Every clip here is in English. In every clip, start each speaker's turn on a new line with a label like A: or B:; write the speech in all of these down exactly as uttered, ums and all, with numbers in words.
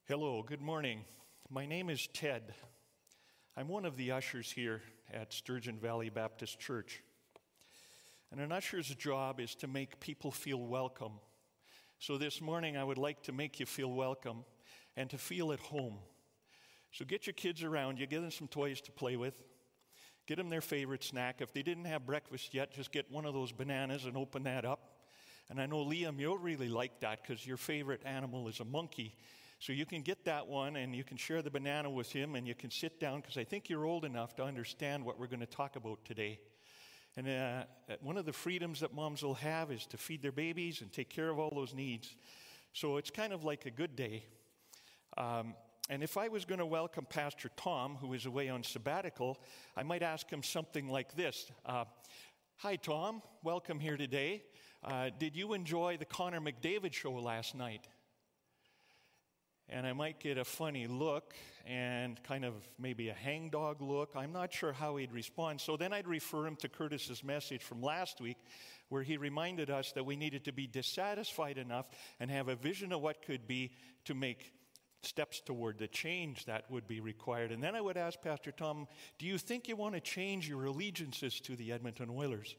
A: Hello, good morning. My name is Ted. I'm one of the ushers here at Sturgeon Valley Baptist Church. And an usher's job is to make people feel welcome. So this morning I would like to make you feel welcome and to feel at home. So get your kids around you, give them some toys to play with, get them their favorite snack. If they didn't have breakfast yet, just get one of those bananas and open that up. And I know, Liam, you'll really like that because your favorite animal is a monkey. So you can get that one and you can share the banana with him and you can sit down because I think you're old enough to understand what we're going to talk about today. And uh, one of the freedoms that moms will have is to feed their babies and take care of all those needs. So it's kind of like a good day. Um, and if I was going to welcome Pastor Tom, who is away on sabbatical, I might ask him something like this. Uh, Hi, Tom. Welcome here today. Uh, did you enjoy the Connor McDavid show last night? And I might get a funny look and kind of maybe a hangdog look. I'm not sure how he'd respond. So then I'd refer him to Curtis's message from last week where he reminded us that we needed to be dissatisfied enough and have a vision of what could be to make steps toward the change that would be required. And then I would ask Pastor Tom, do you think you want to change your allegiances to the Edmonton Oilers?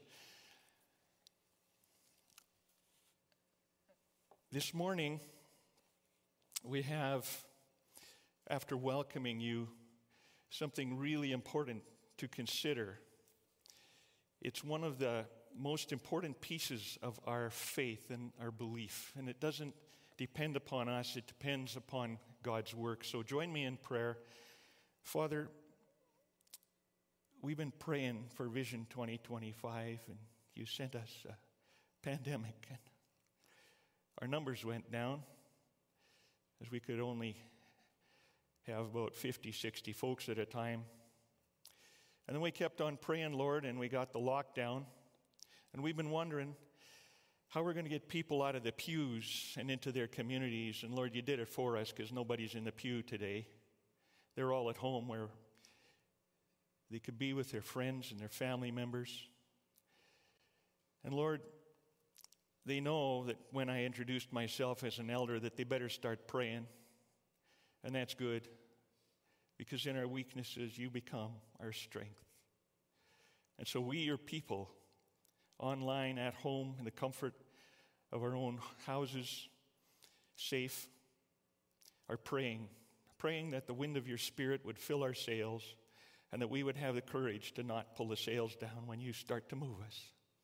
A: This morning, we have, after welcoming you, something really important to consider. It's one of the most important pieces of our faith and our belief, and it doesn't depend upon us, it depends upon God's work. So join me in prayer. Father, we've been praying for Vision twenty twenty-five, and you sent us a pandemic, and our numbers went down, as we could only have about fifty, sixty folks at a time. And then we kept on praying, Lord, and we got the lockdown. And we've been wondering how we're going to get people out of the pews and into their communities. And Lord, you did it for us because nobody's in the pew today. They're all at home where they could be with their friends and their family members. And Lord, they know that when I introduced myself as an elder that they better start praying. And that's good, because in our weaknesses you become our strength. And so we, your people, online, at home, in the comfort of our own houses, safe, are praying, praying that the wind of your Spirit would fill our sails and that we would have the courage to not pull the sails down when you start to move us.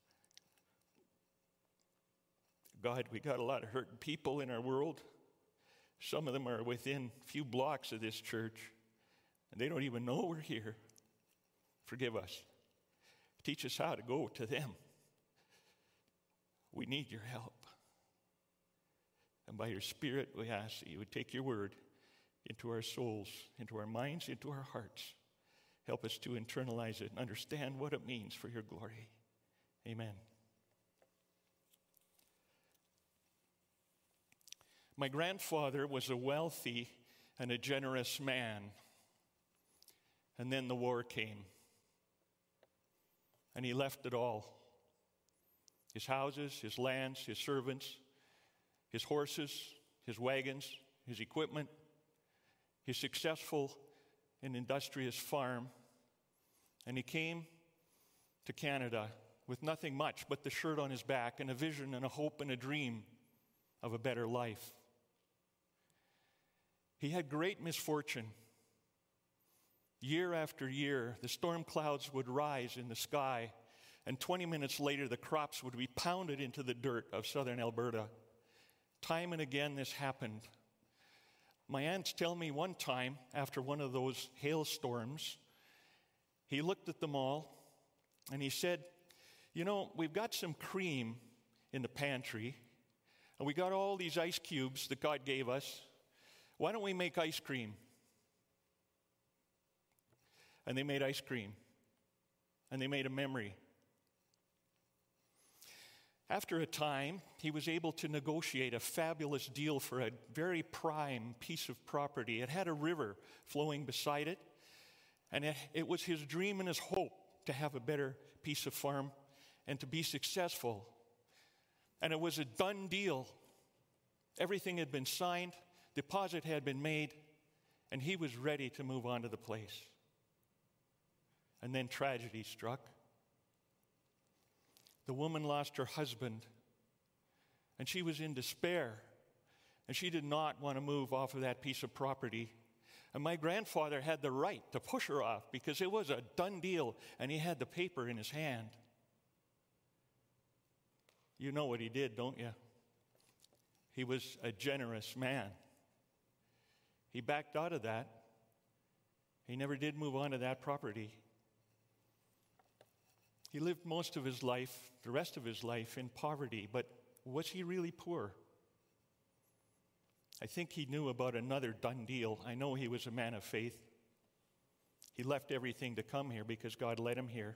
A: God, we got a lot of hurting people in our world. Some of them are within a few blocks of this church, and they don't even know we're here. Forgive us. Teach us how to go to them. We need your help. And by your Spirit, we ask that you would take your word into our souls, into our minds, into our hearts. Help us to internalize it and understand what it means for your glory. Amen. My grandfather was a wealthy and a generous man. And then the war came. And he left it all. His houses, his lands, his servants, his horses, his wagons, his equipment, his successful and industrious farm. And he came to Canada with nothing much but the shirt on his back and a vision and a hope and a dream of a better life. He had great misfortune. Year after year, the storm clouds would rise in the sky, and twenty minutes later, the crops would be pounded into the dirt of southern Alberta. Time and again, this happened. My aunts tell me one time, after one of those hailstorms, he looked at them all, and he said, you know, we've got some cream in the pantry, and we got all these ice cubes that God gave us. Why don't we make ice cream? And they made ice cream. And they made a memory. After a time, he was able to negotiate a fabulous deal for a very prime piece of property. It had a river flowing beside it. And it, it was his dream and his hope to have a better piece of farm and to be successful. And it was a done deal. Everything had been signed. deposit had been made, and he was ready to move on to the place. And then tragedy struck. The woman lost her husband, and she was in despair, and she did not want to move off of that piece of property. And my grandfather had the right to push her off because it was a done deal, and he had the paper in his hand. You know what he did, don't you? He was a generous man. He backed out of that. He never did move on to that property. He lived most of his life, the rest of his life, in poverty, but was he really poor? I think he knew about another done deal. I know he was a man of faith. He left everything to come here because God led him here.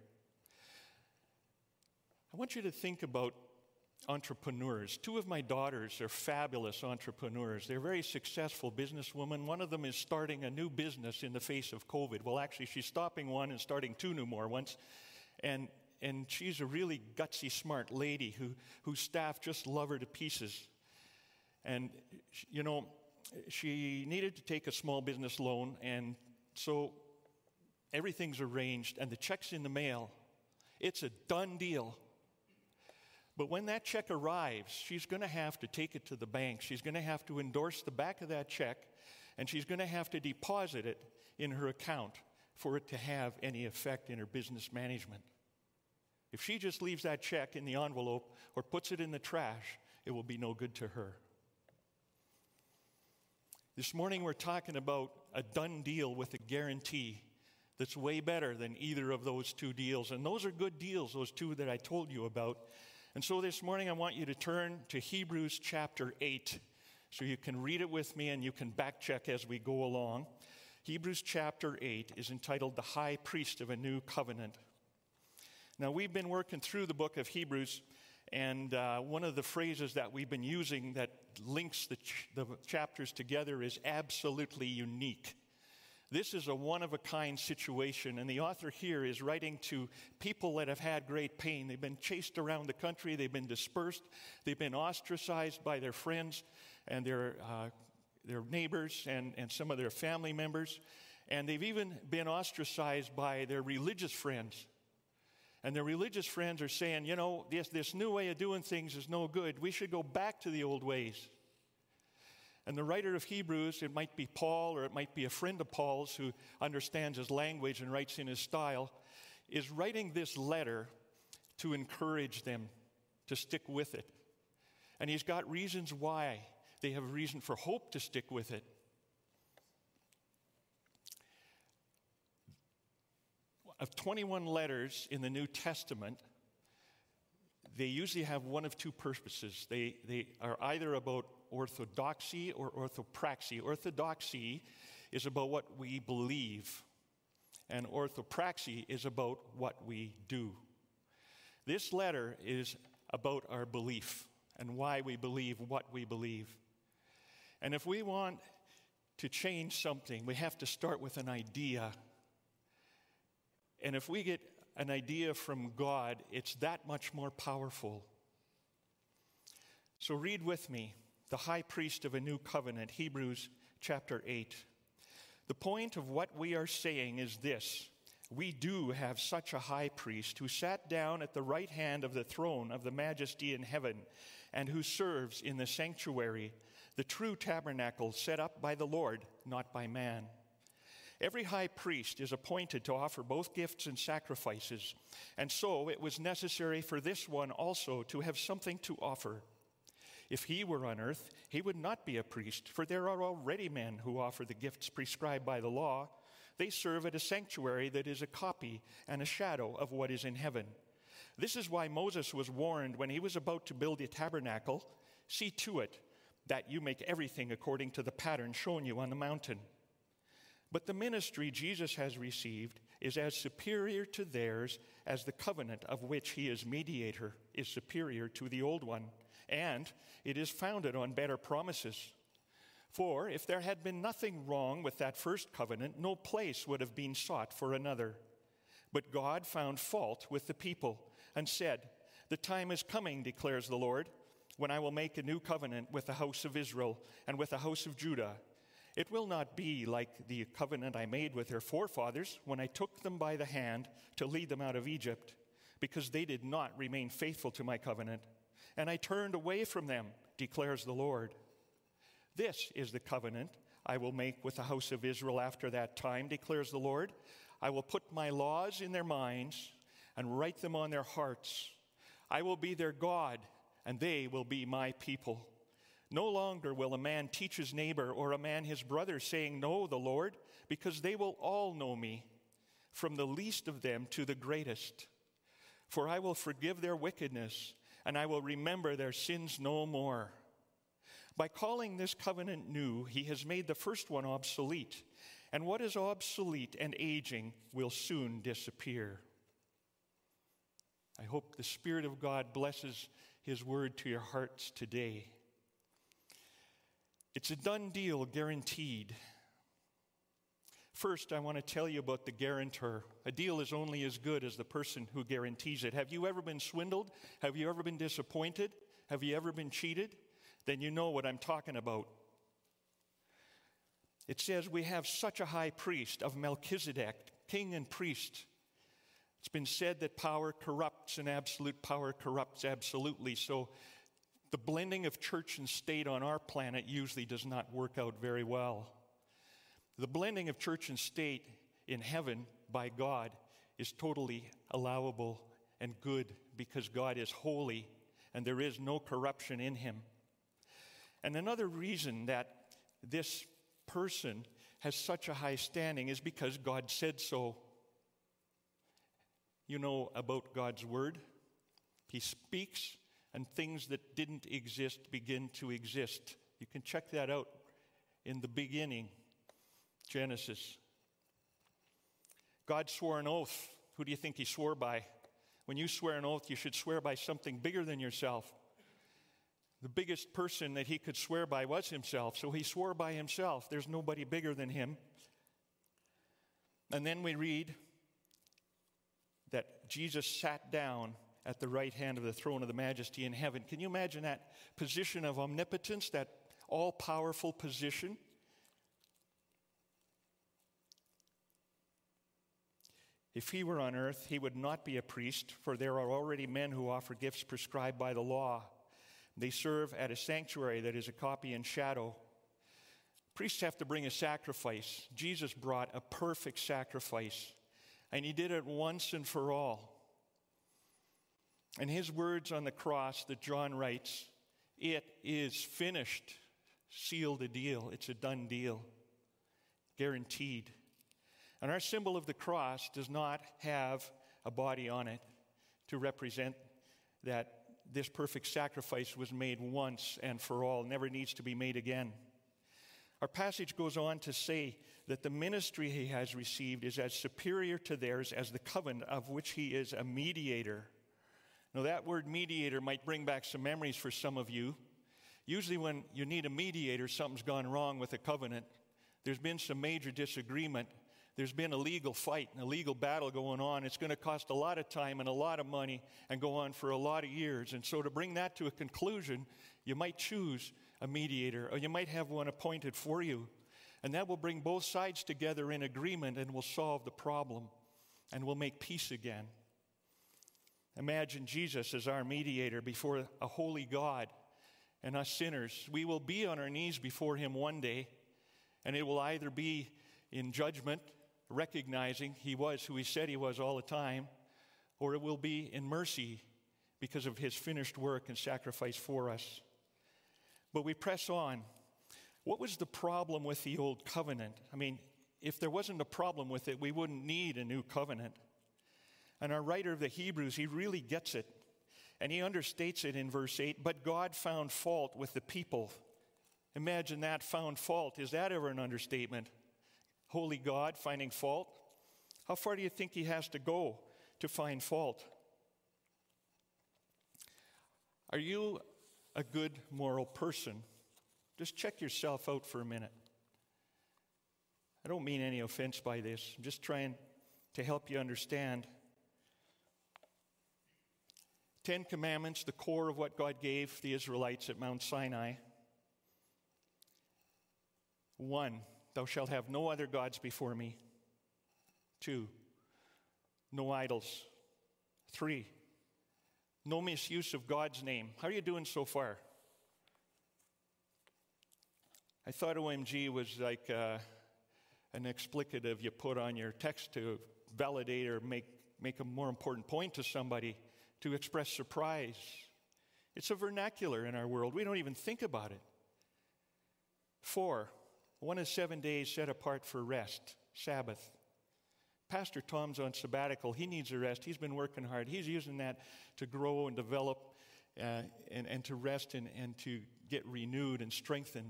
A: I want you to think about entrepreneurs. Two of my daughters are fabulous entrepreneurs. They're very successful businesswomen. One of them is starting a new business in the face of COVID. Well, actually, she's stopping one and starting two new more ones. And and she's a really gutsy, smart lady who whose staff just love her to pieces. And, you know, she needed to take a small business loan, and so everything's arranged, and the check's in the mail. It's a done deal. But when that check arrives, she's going to have to take it to the bank. She's going to have to endorse the back of that check, and she's going to have to deposit it in her account for it to have any effect in her business management. If she just leaves that check in the envelope or puts it in the trash, it will be no good to her. This morning we're talking about a done deal with a guarantee that's way better than either of those two deals. And those are good deals, those two that I told you about. And so this morning I want you to turn to Hebrews chapter eight so you can read it with me and you can back check as we go along. Hebrews chapter eight is entitled The High Priest of a New Covenant. Now, we've been working through the book of Hebrews, and uh, one of the phrases that we've been using that links the, ch- the chapters together is absolutely unique. This is a one-of-a-kind situation, and the author here is writing to people that have had great pain. They've been chased around the country. They've been dispersed. They've been ostracized by their friends and their, uh, their neighbors and, and some of their family members. And they've even been ostracized by their religious friends. And their religious friends are saying, you know, this, this new way of doing things is no good. We should go back to the old ways. And the writer of Hebrews, it might be Paul or it might be a friend of Paul's who understands his language and writes in his style, is writing this letter to encourage them to stick with it. And he's got reasons why. They have reason for hope to stick with it. Of twenty-one letters in the New Testament, they usually have one of two purposes. They, they are either about orthodoxy or orthopraxy. Orthodoxy is about what we believe, and orthopraxy is about what we do. This letter is about our belief and why we believe what we believe. And if we want to change something, we have to start with an idea. And if we get an idea from God, it's that much more powerful. So read with me, the high priest of a new covenant, Hebrews chapter eight. The point of what we are saying is this: we do have such a high priest who sat down at the right hand of the throne of the majesty in heaven and who serves in the sanctuary, the true tabernacle set up by the Lord, not by man. Every high priest is appointed to offer both gifts and sacrifices, and so it was necessary for this one also to have something to offer. If he were on earth, he would not be a priest, for there are already men who offer the gifts prescribed by the law. They serve at a sanctuary that is a copy and a shadow of what is in heaven. This is why Moses was warned when he was about to build a tabernacle, "See to it that you make everything according to the pattern shown you on the mountain." But the ministry Jesus has received is as superior to theirs as the covenant of which he is mediator is superior to the old one, and it is founded on better promises. For if there had been nothing wrong with that first covenant, no place would have been sought for another. But God found fault with the people and said, "The time is coming, declares the Lord, when I will make a new covenant with the house of Israel and with the house of Judah. It will not be like the covenant I made with their forefathers when I took them by the hand to lead them out of Egypt, because they did not remain faithful to my covenant, and I turned away from them, declares the Lord. This is the covenant I will make with the house of Israel after that time, declares the Lord. I will put my laws in their minds and write them on their hearts. I will be their God, and they will be my people. No longer will a man teach his neighbor or a man his brother, saying, Know the Lord, because they will all know me, from the least of them to the greatest. For I will forgive their wickedness, and I will remember their sins no more. By calling this covenant new, he has made the first one obsolete, and what is obsolete and aging will soon disappear. I hope the Spirit of God blesses his word to your hearts today. It's a done deal, guaranteed. First, I want to tell you about the guarantor. A deal is only as good as the person who guarantees it. Have you ever been swindled? Have you ever been disappointed? Have you ever been cheated? Then you know what I'm talking about. It says we have such a high priest of Melchizedek, king and priest. It's been said that power corrupts and absolute power corrupts absolutely. So the blending of church and state on our planet usually does not work out very well. The blending of church and state in heaven by God is totally allowable and good, because God is holy and there is no corruption in him. And another reason that this person has such a high standing is because God said so. You know about God's word. He speaks, and things that didn't exist begin to exist. You can check that out in the beginning, Genesis. God swore an oath. Who do you think he swore by? When you swear an oath, you should swear by something bigger than yourself. The biggest person that he could swear by was himself, so he swore by himself. There's nobody bigger than him. And then we read that Jesus sat down at the right hand of the throne of the majesty in heaven. Can you imagine that position of omnipotence, that all-powerful position? If he were on earth, he would not be a priest, for there are already men who offer gifts prescribed by the law. They serve at a sanctuary that is a copy and shadow. Priests have to bring a sacrifice. Jesus brought a perfect sacrifice, and he did it once and for all. And his words on the cross that John writes, it is finished, sealed a deal. It's a done deal, guaranteed. And our symbol of the cross does not have a body on it to represent that this perfect sacrifice was made once and for all, never needs to be made again. Our passage goes on to say that the ministry he has received is as superior to theirs as the covenant of which he is a mediator. Now, that word mediator might bring back some memories for some of you. Usually when you need a mediator, something's gone wrong with a covenant. There's been some major disagreement. There's been a legal fight and a legal battle going on. It's going to cost a lot of time and a lot of money and go on for a lot of years. And so to bring that to a conclusion, you might choose a mediator, or you might have one appointed for you. And that will bring both sides together in agreement and will solve the problem and will make peace again. Imagine Jesus as our mediator before a holy God and us sinners. We will be on our knees before him one day, and it will either be in judgment, recognizing he was who he said he was all the time, or it will be in mercy because of his finished work and sacrifice for us. But we press on. What was the problem with the old covenant? I mean, if there wasn't a problem with it, we wouldn't need a new covenant. And our writer of the Hebrews, he really gets it. And he understates it in verse eight, but God found fault with the people. Imagine that, found fault. Is that ever an understatement? Holy God finding fault? How far do you think he has to go to find fault? Are you a good moral person? Just check yourself out for a minute. I don't mean any offense by this. I'm just trying to help you understand. Ten Commandments, the core of what God gave the Israelites at Mount Sinai. One, thou shalt have no other gods before me. Two, no idols. Three, no misuse of God's name. How are you doing so far? I thought O M G was like uh, an explicative you put on your text to validate or make, make a more important point to somebody, to express surprise. It's a vernacular in our world. We don't even think about it. Four, one is seven days set apart for rest, Sabbath. Pastor Tom's on sabbatical. He needs a rest. He's been working hard. He's using that to grow and develop uh, and, and to rest and, and to get renewed and strengthened.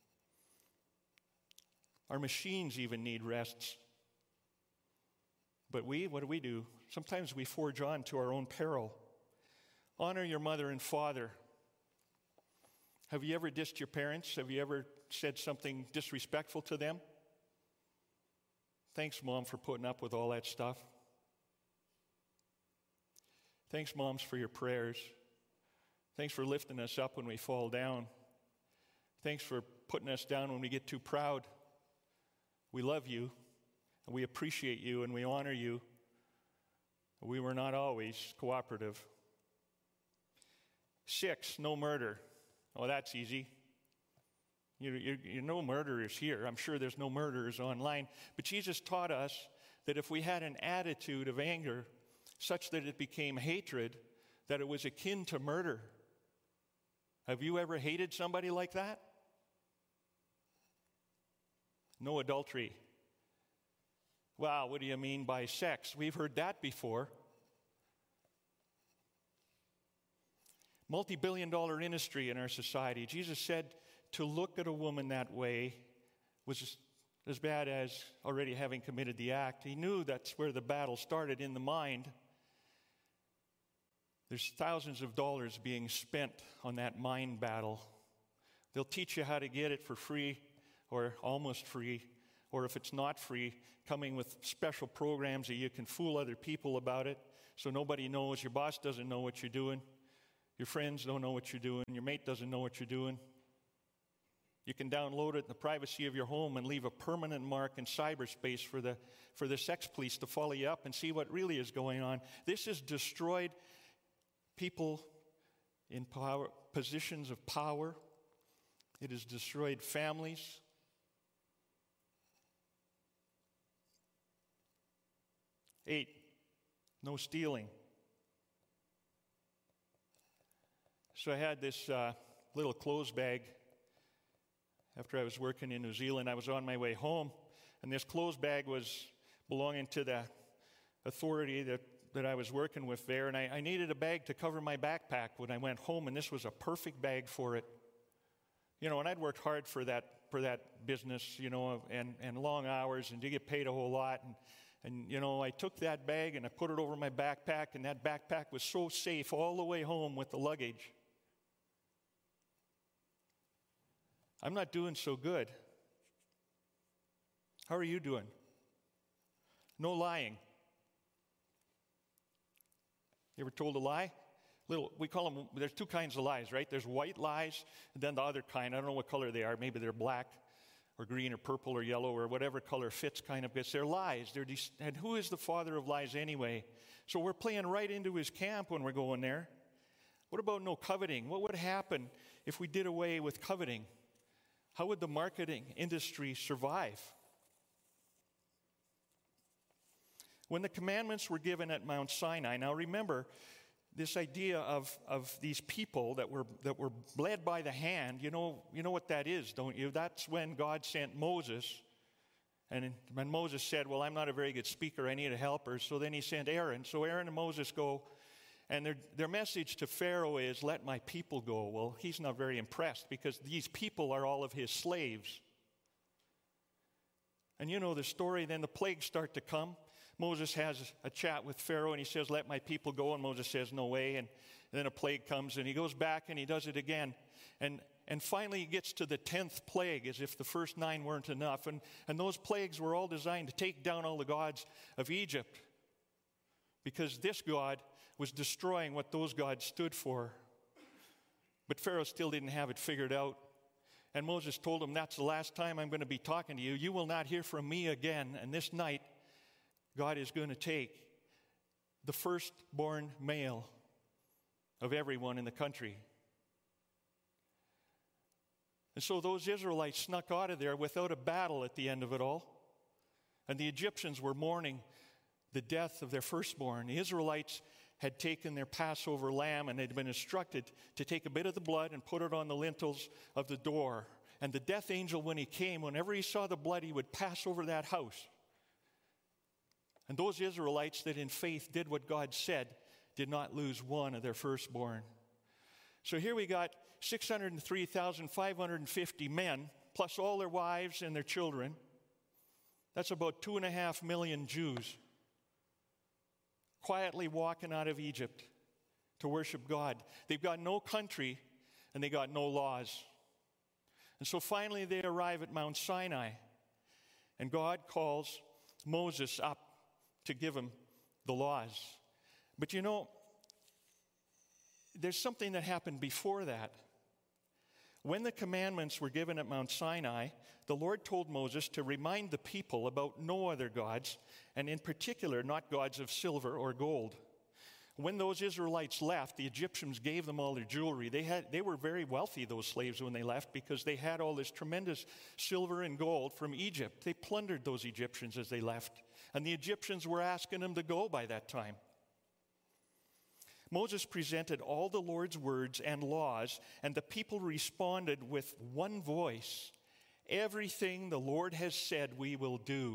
A: Our machines even need rests. But we, what do we do? Sometimes we forge on to our own peril. Honor your mother and father. Have you ever dissed your parents? Have you ever said something disrespectful to them? Thanks, Mom, for putting up with all that stuff. Thanks, Moms, for your prayers. Thanks for lifting us up when we fall down. Thanks for putting us down when we get too proud. We love you, and we appreciate you, and we honor you. We were not always cooperative. Six, no murder. Oh, that's easy. You, you, you know murderers here. I'm sure there's no murderers online. But Jesus taught us that if we had an attitude of anger such that it became hatred, that it was akin to murder. Have you ever hated somebody like that? No adultery. Wow, what do you mean by sex? We've heard that before. Multi-billion dollar industry in our society. Jesus said to look at a woman that way was as bad as already having committed the act. He knew that's where the battle started, in the mind. There's thousands of dollars being spent on that mind battle. They'll teach you how to get it for free or almost free, or if it's not free, coming with special programs that you can fool other people about it so nobody knows. Your boss doesn't know what you're doing. Your friends don't know what you're doing. Your mate doesn't know what you're doing. You can download it in the privacy of your home and leave a permanent mark in cyberspace for the, for the sex police to follow you up and see what really is going on. This has destroyed people in power, positions of power. It has destroyed families. Eight, no stealing. So I had this uh, little clothes bag after I was working in New Zealand. I was on my way home, and this clothes bag was belonging to the authority that, that I was working with there, and I, I needed a bag to cover my backpack when I went home, and this was a perfect bag for it. You know, and I'd worked hard for that for that business, you know, and, and long hours, and to get paid a whole lot, and And, you know, I took that bag and I put it over my backpack, and that backpack was so safe all the way home with the luggage. I'm not doing so good. How are you doing? No lying. You ever told a lie? Little, we call them, there's two kinds of lies, right? There's white lies, and then the other kind, I don't know what color they are. Maybe they're black or green or purple or yellow or whatever color fits, kind of. It's, they're lies. They're de- and who is the father of lies anyway? So we're playing right into his camp when we're going there. What about no coveting? What would happen if we did away with coveting? How would the marketing industry survive? When the commandments were given at Mount Sinai, now remember, this idea of, of these people that were that were led by the hand, you know, you know what that is, don't you? That's when God sent Moses. And when Moses said, well, I'm not a very good speaker, I need a helper. So then he sent Aaron. So Aaron and Moses go, and their, their message to Pharaoh is, let my people go. Well, he's not very impressed because these people are all of his slaves. And you know the story, then the plagues start to come. Moses has a chat with Pharaoh, and he says, let my people go. And Moses says, no way. And then a plague comes, and he goes back, and he does it again. And and finally he gets to the tenth plague, as if the first nine weren't enough. And, and those plagues were all designed to take down all the gods of Egypt. Because this God was destroying what those gods stood for. But Pharaoh still didn't have it figured out. And Moses told him, that's the last time I'm going to be talking to you. You will not hear from me again. And this night, God is going to take the firstborn male of everyone in the country. And so those Israelites snuck out of there without a battle at the end of it all. And the Egyptians were mourning the death of their firstborn. The Israelites had taken their Passover lamb and had been instructed to take a bit of the blood and put it on the lintels of the door. And the death angel, when he came, whenever he saw the blood, he would pass over that house. And those Israelites that in faith did what God said did not lose one of their firstborn. So here we got six hundred three thousand five hundred fifty men, plus all their wives and their children. That's about two and a half million Jews quietly walking out of Egypt to worship God. They've got no country and they got no laws. And so finally they arrive at Mount Sinai, and God calls Moses up to give him the laws. But you know, there's something that happened before that. When the commandments were given at Mount Sinai, the Lord told Moses to remind the people about no other gods, and in particular, not gods of silver or gold. When those Israelites left, the Egyptians gave them all their jewelry. They had, they were very wealthy, those slaves, when they left, because they had all this tremendous silver and gold from Egypt. They plundered those Egyptians as they left, and the Egyptians were asking them to go by that time. Moses presented all the Lord's words and laws, and the people responded with one voice, "Everything the Lord has said we will do."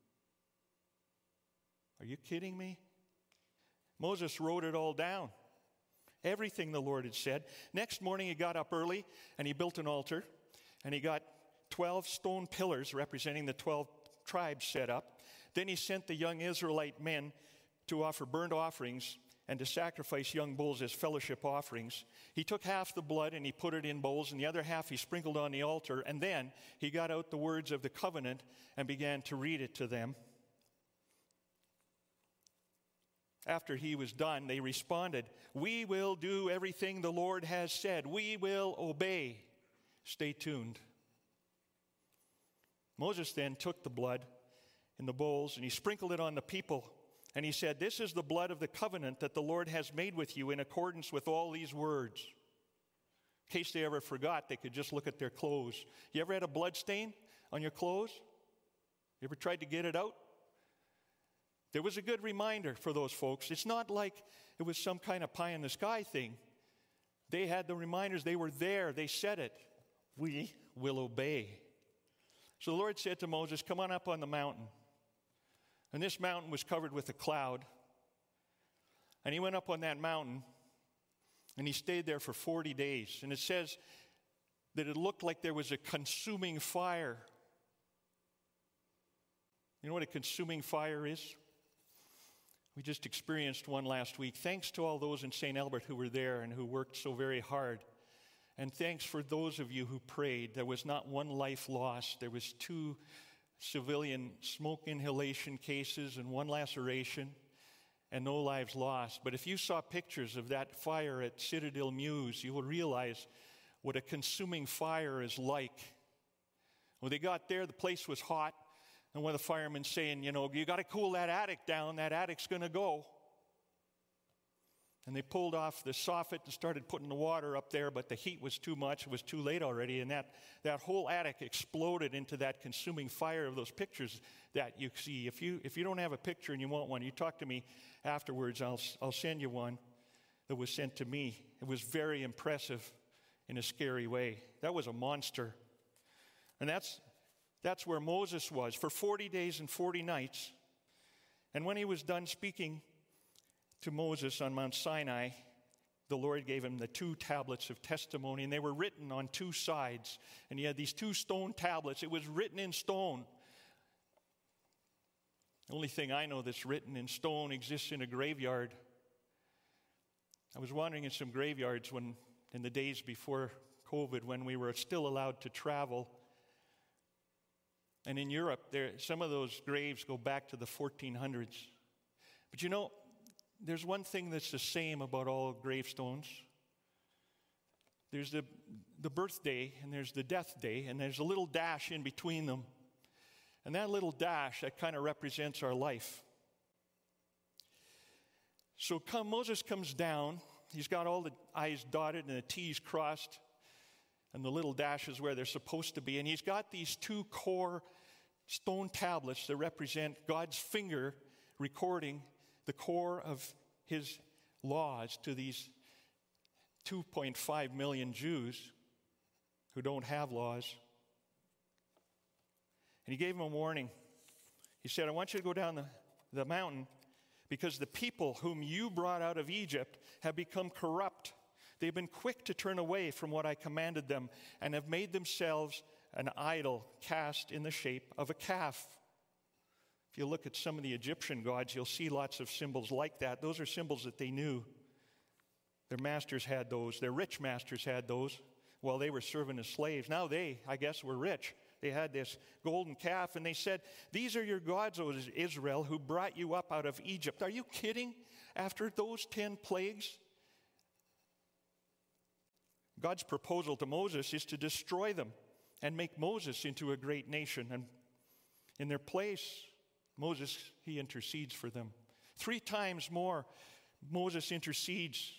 A: Are you kidding me? Moses wrote it all down. Everything the Lord had said. Next morning he got up early and he built an altar, and he got twelve stone pillars representing the twelve tribes set up. Then he sent the young Israelite men to offer burnt offerings and to sacrifice young bulls as fellowship offerings. He took half the blood and he put it in bowls, and the other half he sprinkled on the altar, and then he got out the words of the covenant and began to read it to them. After he was done, they responded, "We will do everything the Lord has said. We will obey." Stay tuned. Moses then took the blood in the bowls and he sprinkled it on the people. And he said, "This is the blood of the covenant that the Lord has made with you in accordance with all these words." In case they ever forgot, they could just look at their clothes. You ever had a blood stain on your clothes? You ever tried to get it out? There was a good reminder for those folks. It's not like it was some kind of pie in the sky thing. They had the reminders. They were there. They said it. We will obey. So the Lord said to Moses, "Come on up on the mountain." And this mountain was covered with a cloud. And he went up on that mountain, and he stayed there for forty days. And it says that it looked like there was a consuming fire. You know what a consuming fire is? We just experienced one last week. Thanks to all those in Saint Albert who were there and who worked so very hard. And thanks for those of you who prayed. There was not one life lost. There was two civilian smoke inhalation cases and one laceration, and no lives lost. But if you saw pictures of that fire at Citadel Mews, you will realize what a consuming fire is like. When they got there, the place was hot, and one of the firemen saying, you know, "You got to cool that attic down. That attic's going to go." And they pulled off the soffit and started putting the water up there, but the heat was too much. It was too late already, and that, that whole attic exploded into that consuming fire of those pictures that you see. If you if you don't have a picture and you want one, you talk to me afterwards. I'll, I'll send you one that was sent to me. It was very impressive in a scary way. That was a monster. And that's, that's where Moses was for forty days and forty nights. And when he was done speaking to Moses on Mount Sinai, the Lord gave him the two tablets of testimony, and they were written on two sides. And he had these two stone tablets. It was written in stone. The only thing I know that's written in stone exists in a graveyard. I was wandering in some graveyards when, in the days before COVID, when we were still allowed to travel. And in Europe, there, some of those graves go back to the fourteen hundreds. But you know, there's one thing that's the same about all gravestones. There's the, the birthday, and there's the death day, and there's a little dash in between them. And that little dash, that kind of represents our life. So come, Moses comes down. He's got all the I's dotted and the T's crossed, and the little dash is where they're supposed to be. And he's got these two core stone tablets that represent God's finger recording the core of his laws to these two point five million Jews who don't have laws. And he gave them a warning. He said, I want you to go down the, the mountain because the people whom you brought out of Egypt have become corrupt. They've been quick to turn away from what I commanded them and have made themselves an idol cast in the shape of a calf. If you look at some of the Egyptian gods, you'll see lots of symbols like that. Those are symbols that they knew. Their masters had those. Their rich masters had those while they were serving as slaves. Now they, I guess, were rich. They had this golden calf, and they said, these are your gods, O Israel, who brought you up out of Egypt. Are you kidding? After those ten plagues? God's proposal to Moses is to destroy them and make Moses into a great nation. And in their place, Moses, he intercedes for them. Three times more, Moses intercedes.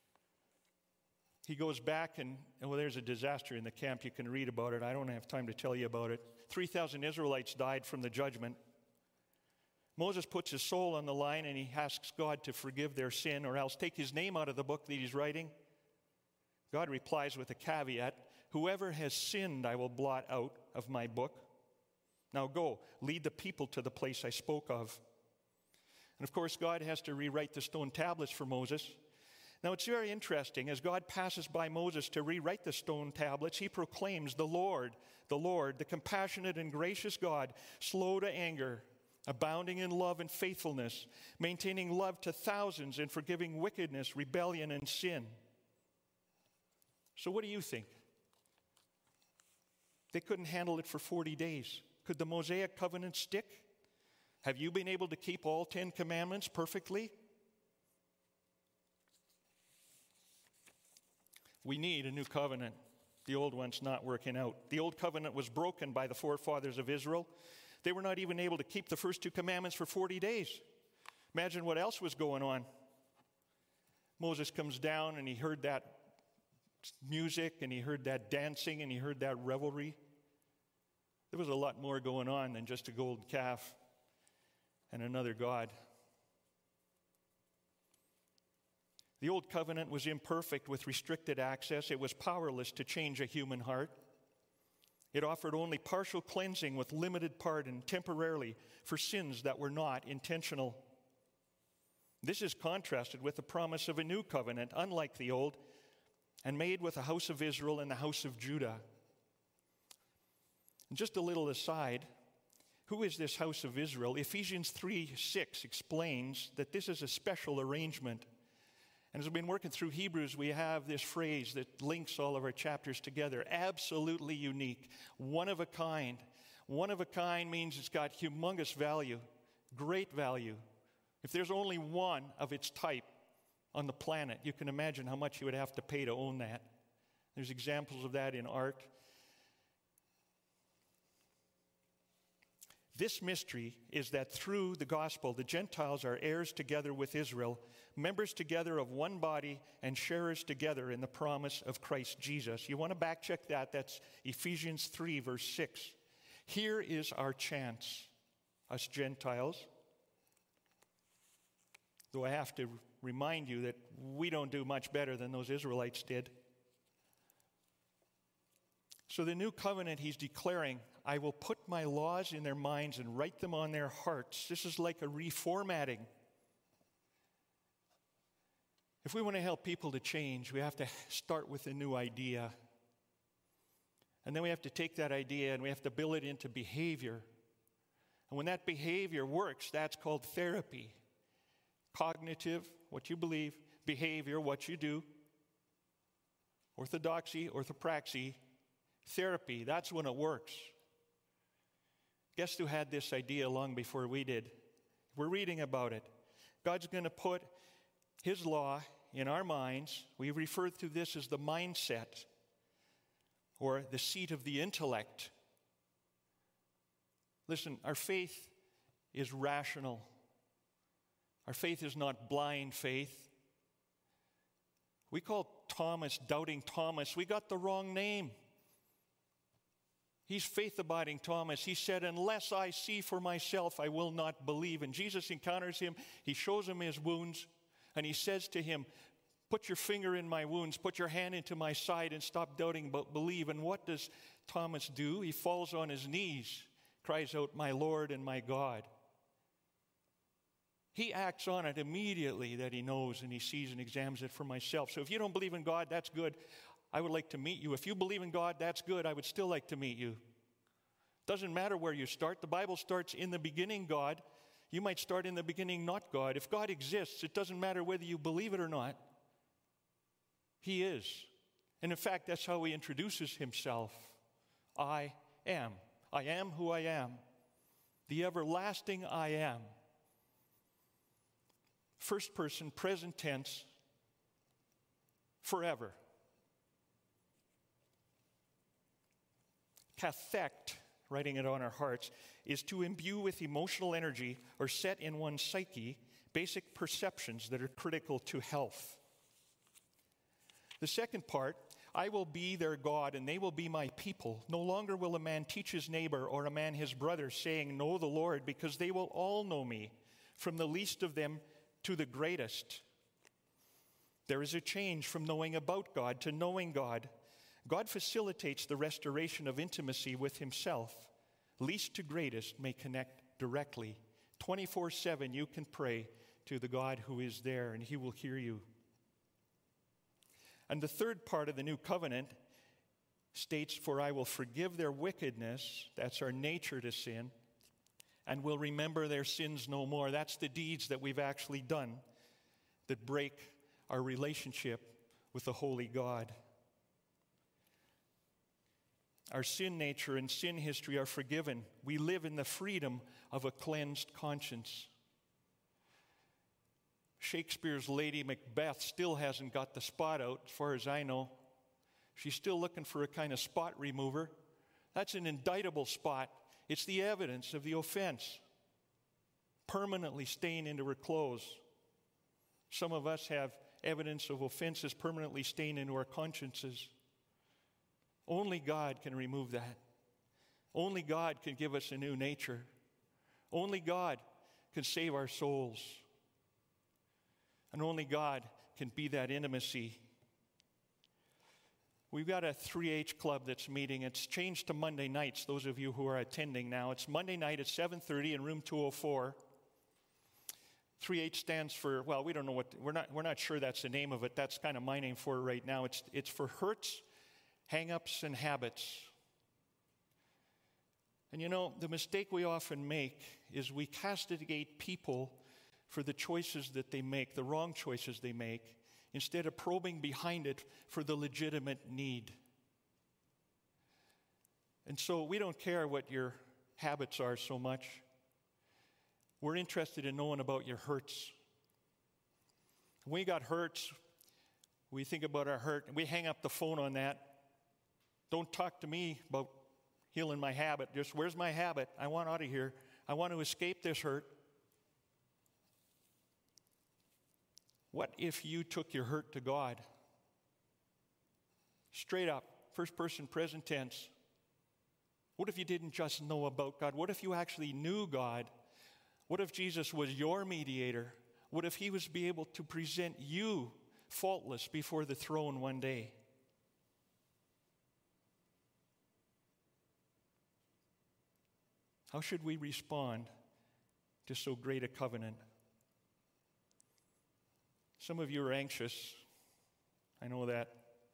A: He goes back and, well, there's a disaster in the camp. You can read about it. I don't have time to tell you about it. three thousand Israelites died from the judgment. Moses puts his soul on the line and he asks God to forgive their sin or else take his name out of the book that he's writing. God replies with a caveat, whoever has sinned I will blot out of my book. Now go, lead the people to the place I spoke of. And of course, God has to rewrite the stone tablets for Moses. Now, it's very interesting. As God passes by Moses to rewrite the stone tablets, he proclaims the Lord, the Lord, the compassionate and gracious God, slow to anger, abounding in love and faithfulness, maintaining love to thousands and forgiving wickedness, rebellion, and sin. So what do you think? They couldn't handle it for forty days. Could the Mosaic covenant stick? Have you been able to keep all ten commandments perfectly? We need a new covenant. The old one's not working out. The old covenant was broken by the forefathers of Israel. They were not even able to keep the first two commandments for forty days. Imagine what else was going on. Moses comes down and he heard that music and he heard that dancing and he heard that revelry. There was a lot more going on than just a golden calf and another god. The old covenant was imperfect with restricted access. It was powerless to change a human heart. It offered only partial cleansing with limited pardon temporarily for sins that were not intentional. This is contrasted with the promise of a new covenant, unlike the old, and made with the house of Israel and the house of Judah. And just a little aside, who is this house of Israel? Ephesians three six explains that this is a special arrangement. And as we've been working through Hebrews, we have this phrase that links all of our chapters together. Absolutely unique. One of a kind. One of a kind means it's got humongous value, great value. If there's only one of its type on the planet, you can imagine how much you would have to pay to own that. There's examples of that in art. This mystery is that through the gospel, the Gentiles are heirs together with Israel, members together of one body, and sharers together in the promise of Christ Jesus. You want to back check that? That's Ephesians three, verse six. Here is our chance, us Gentiles. Though I have to remind you that we don't do much better than those Israelites did. So the new covenant he's declaring, I will put my laws in their minds and write them on their hearts. This is like a reformatting. If we want to help people to change, we have to start with a new idea. And then we have to take that idea and we have to build it into behavior. And when that behavior works, that's called therapy. Cognitive, what you believe. Behavior, what you do. Orthodoxy, orthopraxy. Therapy, that's when it works. Guess who had this idea long before we did? We're reading about it. God's going to put His law, in our minds, we refer to this as the mindset or the seat of the intellect. Listen, our faith is rational. Our faith is not blind faith. We call Thomas Doubting Thomas. We got the wrong name. He's faith-abiding Thomas. He said, unless I see for myself, I will not believe. And Jesus encounters him. He shows him his wounds. And he says to him, put your finger in my wounds. Put your hand into my side and stop doubting, but believe. And what does Thomas do? He falls on his knees, cries out, my Lord and my God. He acts on it immediately that he knows and he sees and examines it for himself. So if you don't believe in God, that's good. I would like to meet you. If you believe in God, that's good. I would still like to meet you. Doesn't matter where you start. The Bible starts in the beginning, God. You might start in the beginning, not God. If God exists, it doesn't matter whether you believe it or not. He is. And in fact, that's how he introduces himself. I am. I am who I am. The everlasting I am. First person, present tense, forever. Cathect, writing it on our hearts, is to imbue with emotional energy or set in one's psyche basic perceptions that are critical to health. The second part, I will be their God and they will be my people. No longer will a man teach his neighbor or a man his brother, saying, know the Lord, because they will all know me, from the least of them to the greatest. There is a change from knowing about God to knowing God. God facilitates the restoration of intimacy with himself. Least to greatest may connect directly. twenty-four seven you can pray to the God who is there and he will hear you. And the third part of the new covenant states, for I will forgive their wickedness, that's our nature to sin, and will remember their sins no more. That's the deeds that we've actually done that break our relationship with the holy God. Our sin nature and sin history are forgiven. We live in the freedom of a cleansed conscience. Shakespeare's Lady Macbeth still hasn't got the spot out, as far as I know. She's still looking for a kind of spot remover. That's an indictable spot. It's the evidence of the offense, permanently stained into her clothes. Some of us have evidence of offenses permanently stained into our consciences. Only God can remove that. Only God can give us a new nature. Only God can save our souls. And only God can be that intimacy. We've got a three H club that's meeting. It's changed to Monday nights, those of you who are attending now. It's Monday night at seven thirty in room two oh four. three H stands for, well, we don't know what, we're not, we're not sure that's the name of it. That's kind of my name for it right now. It's, it's for hurts, hang-ups, and habits. And you know, the mistake we often make is we castigate people for the choices that they make, the wrong choices they make, instead of probing behind it for the legitimate need. And so we don't care what your habits are so much. We're interested in knowing about your hurts. When we got hurts, we think about our hurt, and we hang up the phone on that. Don't talk to me about healing my habit. Just, where's my habit? I want out of here. I want to escape this hurt. What if you took your hurt to God? Straight up, first person, present tense. What if you didn't just know about God? What if you actually knew God? What if Jesus was your mediator? What if he was be able to present you faultless before the throne one day? How should we respond to so great a covenant? Some of you are anxious. I know that.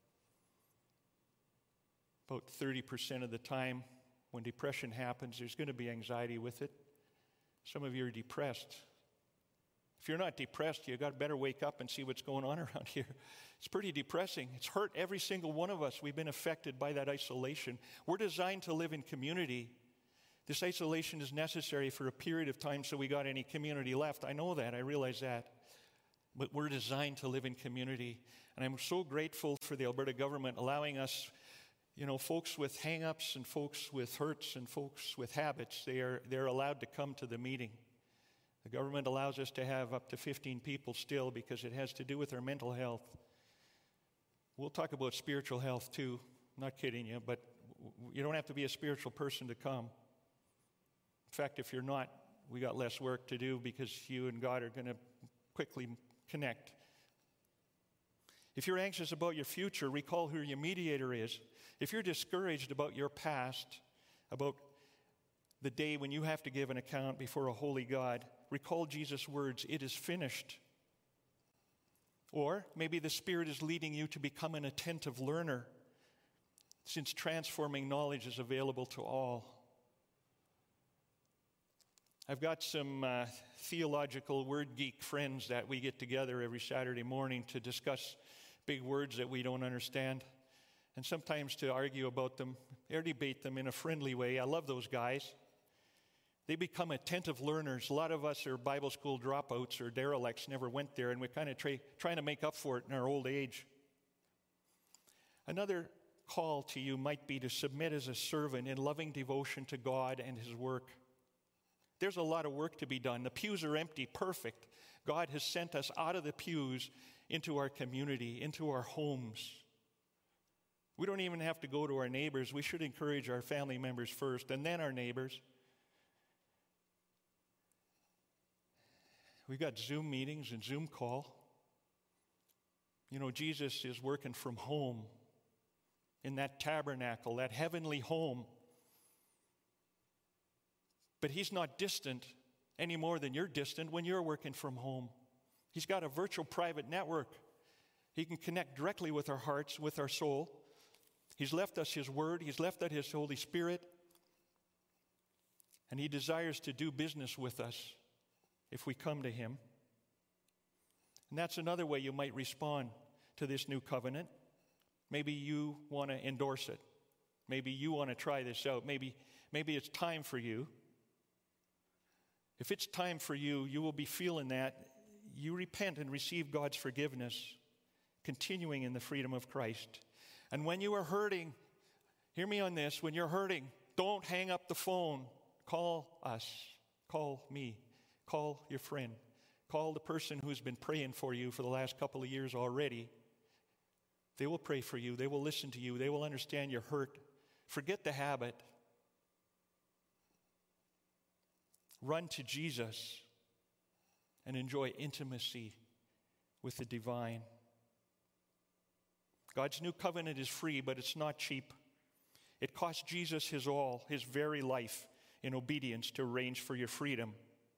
A: About thirty percent of the time when depression happens, there's going to be anxiety with it. Some of you are depressed. If you're not depressed, you've got to better wake up and see what's going on around here. It's pretty depressing. It's hurt every single one of us. We've been affected by that isolation. We're designed to live in community. This isolation is necessary for a period of time so we got any community left. I know that. I realize that. but we're designed to live in community. And I'm so grateful for the Alberta government allowing us, you know, folks with hang-ups and folks with hurts and folks with habits, they are, they're allowed to come to the meeting. The government allows us to have up to fifteen people still because it has to do with our mental health. We'll talk about spiritual health too. I'm not kidding you, but you don't have to be a spiritual person to come. In fact, if you're not, we got less work to do because you and God are going to quickly connect. If you're anxious about your future, recall who your mediator is. If you're discouraged about your past, about the day when you have to give an account before a holy God, recall Jesus' words, "It is finished." Or maybe the Spirit is leading you to become an attentive learner, since transforming knowledge is available to all. I've got some uh, theological word geek friends that we get together every Saturday morning to discuss big words that we don't understand, and sometimes to argue about them or debate them in a friendly way. I love those guys. They become attentive learners. A lot of us are Bible school dropouts or derelicts, never went there, and we're kind of tra- trying to make up for it in our old age. Another call to you might be to submit as a servant in loving devotion to God and His work. There's a lot of work to be done. The pews are empty, perfect. God has sent us out of the pews into our community, into our homes. We don't even have to go to our neighbors. We should encourage our family members first, and then our neighbors. We've got Zoom meetings and Zoom call. You know, Jesus is working from home in that tabernacle, that heavenly home. But He's not distant any more than you're distant when you're working from home. He's got a virtual private network. He can connect directly with our hearts, with our soul. He's left us His Word. He's left us His Holy Spirit. And He desires to do business with us if we come to Him. And that's another way you might respond to this new covenant. Maybe you want to endorse it. Maybe you want to try this out. Maybe, maybe it's time for you. If it's time for you, you will be feeling that. You repent and receive God's forgiveness, continuing in the freedom of Christ. And when you are hurting, hear me on this, when you're hurting, don't hang up the phone. Call us. Call me. Call your friend. Call the person who's been praying for you for the last couple of years already. They will pray for you. They will listen to you. They will understand your hurt. Forget the habit. Run to Jesus and enjoy intimacy with the divine. God's new covenant is free, but it's not cheap. It cost Jesus His all, His very life, in obedience to arrange for your freedom.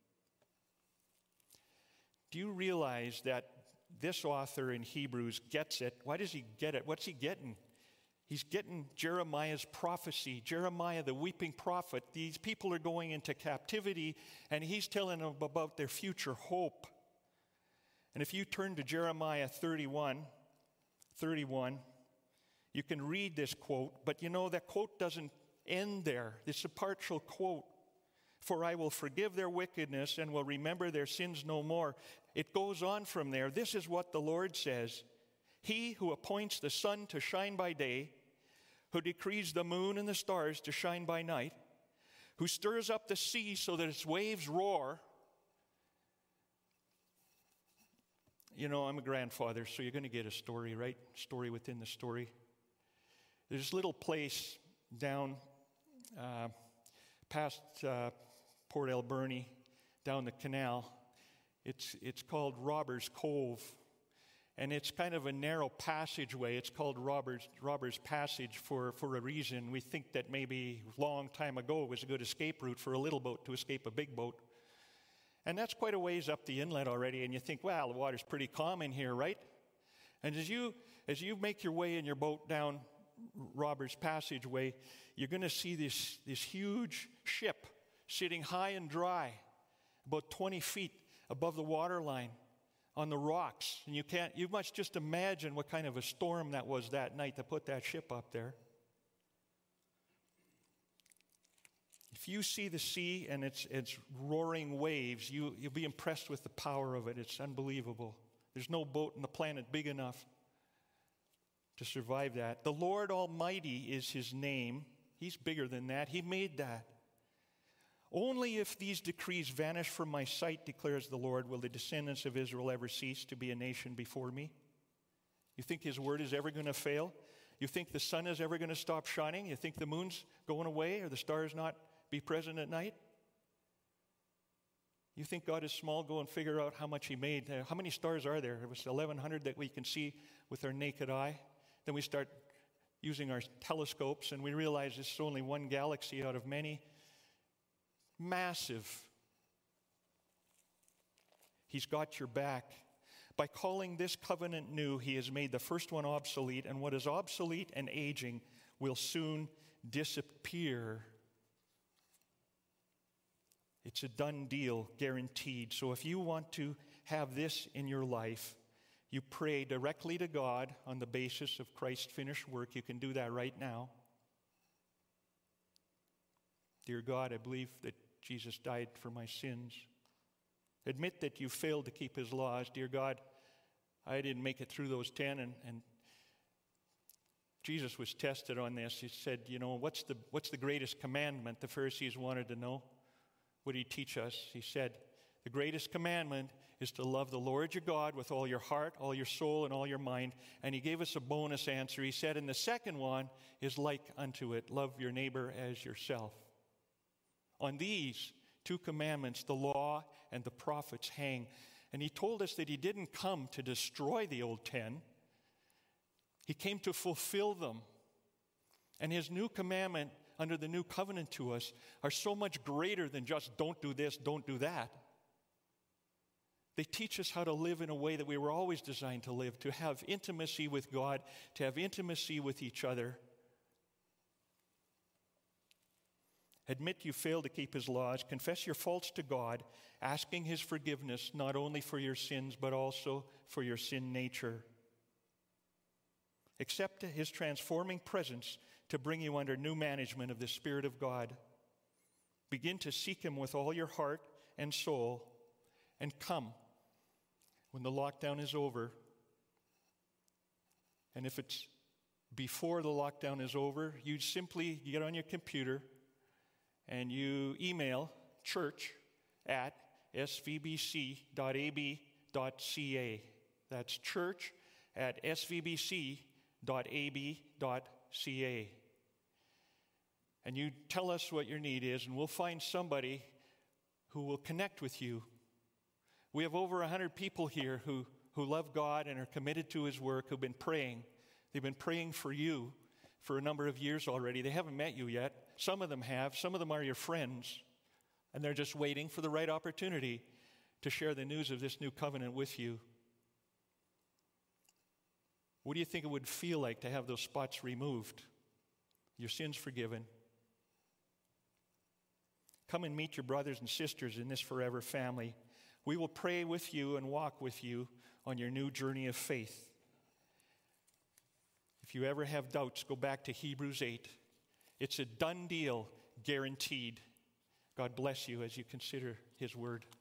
A: Do you realize that this author in Hebrews gets it? Why does he get it? What's he getting? He's getting Jeremiah's prophecy. Jeremiah, the weeping prophet. These people are going into captivity, and he's telling them about their future hope. And if you turn to Jeremiah thirty-one, thirty-one, you can read this quote, but you know, that quote doesn't end there. It's a partial quote. For I will forgive their wickedness and will remember their sins no more. It goes on from there. This is what the Lord says. He who appoints the sun to shine by day, who decrees the moon and the stars to shine by night, who stirs up the sea so that its waves roar. You know, I'm a grandfather, so you're going to get a story, right? Story within the story. There's this little place down uh, past uh, Port Alberni, down the canal. It's, it's called Robbers Cove. And it's kind of a narrow passageway. It's called Robbers, Robbers Passage for, for a reason. We think that maybe a long time ago it was a good escape route for a little boat to escape a big boat. And that's quite a ways up the inlet already. And you think, well, the water's pretty calm in here, right? And as you, as you make your way in your boat down Robbers Passageway, you're going to see this, this huge ship sitting high and dry, about twenty feet above the water line on the rocks. And you can't, you must just imagine what kind of a storm that was that night to put that ship up there. If you see the sea and its, its roaring waves, you, you'll be impressed with the power of it. It's unbelievable. There's no boat on the planet big enough to survive that. The Lord Almighty is his name. He's bigger than that. He made that. Only if these decrees vanish from my sight, declares the Lord, will the descendants of Israel ever cease to be a nation before me. You think his word is ever going to fail? You think the sun is ever going to stop shining? You think the moon's going away or the stars not be present at night? You think God is small? Go and figure out how much he made. Uh, how many stars are there? It was eleven hundred that we can see with our naked eye. Then we start using our telescopes and we realize this is only one galaxy out of many. Massive. He's got your back. By calling this covenant new, he has made the first one obsolete, and what is obsolete and aging will soon disappear. It's a done deal, guaranteed. So if you want to have this in your life, you pray directly to God on the basis of Christ's finished work. You can do that right now. Dear God, I believe that Jesus died for my sins. Admit that you failed to keep his laws. Dear God, I didn't make it through those ten, and, and Jesus was tested on this. He said, you know, what's the, what's the greatest commandment? The Pharisees wanted to know. What did he teach us? He said, the greatest commandment is to love the Lord your God with all your heart, all your soul, and all your mind. And he gave us a bonus answer. He said, and the second one is like unto it, love your neighbor as yourself. On these two commandments, the law and the prophets hang. And he told us that he didn't come to destroy the old ten. He came to fulfill them. And his new commandment under the new covenant to us are so much greater than just don't do this, don't do that. They teach us how to live in a way that we were always designed to live, to have intimacy with God, to have intimacy with each other. Admit you failed to keep his laws. Confess your faults to God, asking his forgiveness not only for your sins, but also for your sin nature. Accept his transforming presence to bring you under new management of the Spirit of God. Begin to seek him with all your heart and soul, and come when the lockdown is over. And if it's before the lockdown is over, you simply get on your computer and you email church at s v b c dot a b dot c a. That's church at s v b c dot a b dot c a. And you tell us what your need is, and we'll find somebody who will connect with you. We have over one hundred people here who, who love God and are committed to his work, who've been praying. They've been praying for you for a number of years already. They haven't met you yet. Some of them have. Some of them are your friends. And they're just waiting for the right opportunity to share the news of this new covenant with you. What do you think it would feel like to have those spots removed? Your sins forgiven? Come and meet your brothers and sisters in this forever family. We will pray with you and walk with you on your new journey of faith. If you ever have doubts, go back to Hebrews eight. It's a done deal, guaranteed. God bless you as you consider his word.